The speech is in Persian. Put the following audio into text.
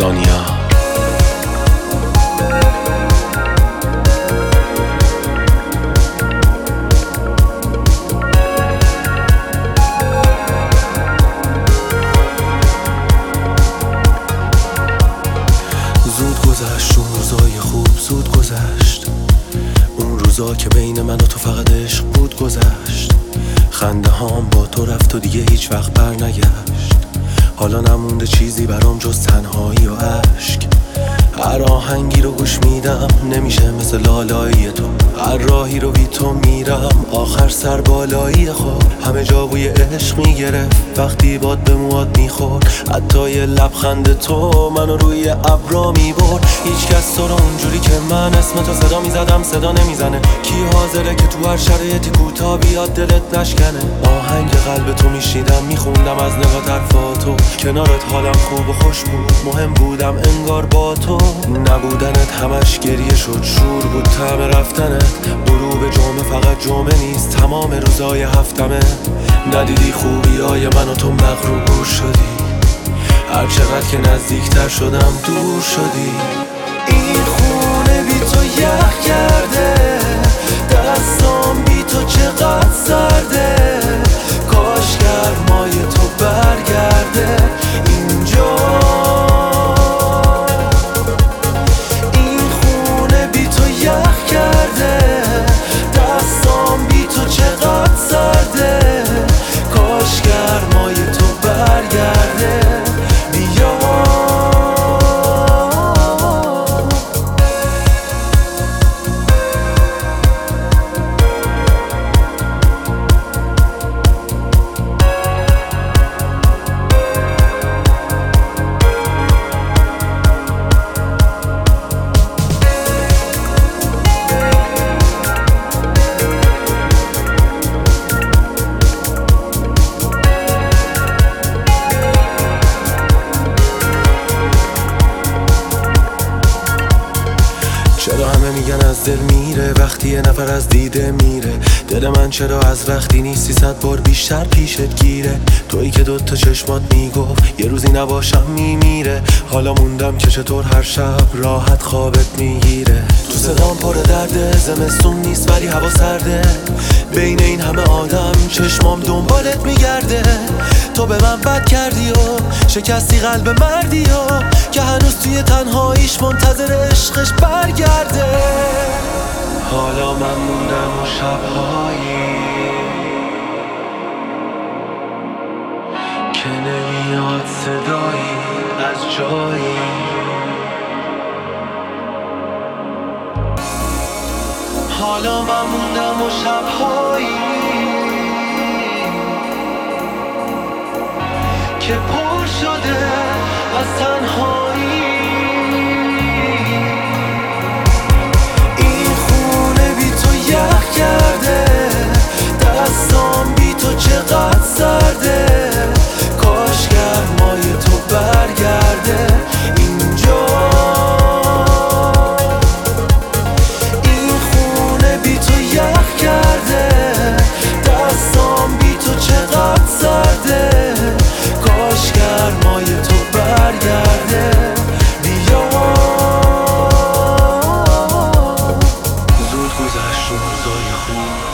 زانیا. زود گذشت اون روزای خوب، زود گذشت اون روزا که بین من و تو فقط عشق بود گذشت. خنده هام با تو رفت و دیگه هیچ وقت بر نگشت. حالا نمونده چیزی برام جز تنهایی و عشق. هر آهنگی رو گوش میدم نمیشه مثل لالایی تو. هر راهی رو بی تو میرم آخر سر بالایی خود. همه جا بوی عشق میگرفت وقتی باد به موات میخورد. حتی یه لبخند تو منو روی ابرا میبرد. هیچ کس تو رو اونجوری که من اسم تو صدا میزدم صدا نمیزنه. کی حاضره که تو هر شرایطی کوتاه بیاد دلت نشکنه. آهنگ قلب تو میشیدم میخوندم از نگاه طرفاتو. کنارت حالم خوب و خوش بود، مهم بودم انگار با تو. نبودنت همش گریه شد، شور بود طعم رفتنت. غروب جمعه فقط جمعه نیست، تمام روزای هفتمه. ندیدی خوبیای من و تو مغرور شدی. هر چقدر که نزدیکتر شدم دور شدی. این خونه بی تو یخ کرده، دستام بی تو چقدر سرده. کاش گرمای تو برگرده اینجا. این خونه بی تو یخ کرده، دستام بی تو چقدر سرده. کاش گرمای تو برگرده بیا. چرا همه میگن از دل میره وقتی یه نفر از دیده میره؟ دل من چرا از وقتی نیستی 100 بار بیشتر پیشت گیره؟ تویی که دوتا چشمات میگفت یه روزی نباشم میمیره. حالا موندم که چطور هر شب راحت خوابت میگیره. تو صدام پر درده، زمستون نیست ولی هوا سرده. بین این همه آدم چشمام دنبالت میگرده. تو به من بد کردی و شکستی قلب مردی و که هنوز توی تنهاییش منتظر عشقش برگرده. حالا من موندم و شبهایی که نمیاد صدایی از جایی. حالا من موندم و شبهایی که پر شده از تنهایی. این خونه بی تو یخ کرده، دستام بی تو چقدر سرده. کاش گرمای تو برگرده اینجا. این خونه بی تو یخ کرده، دستام بی تو چقدر سرده. کاش گرمای تو برگرده بیا. زود گذشت روزای خوب،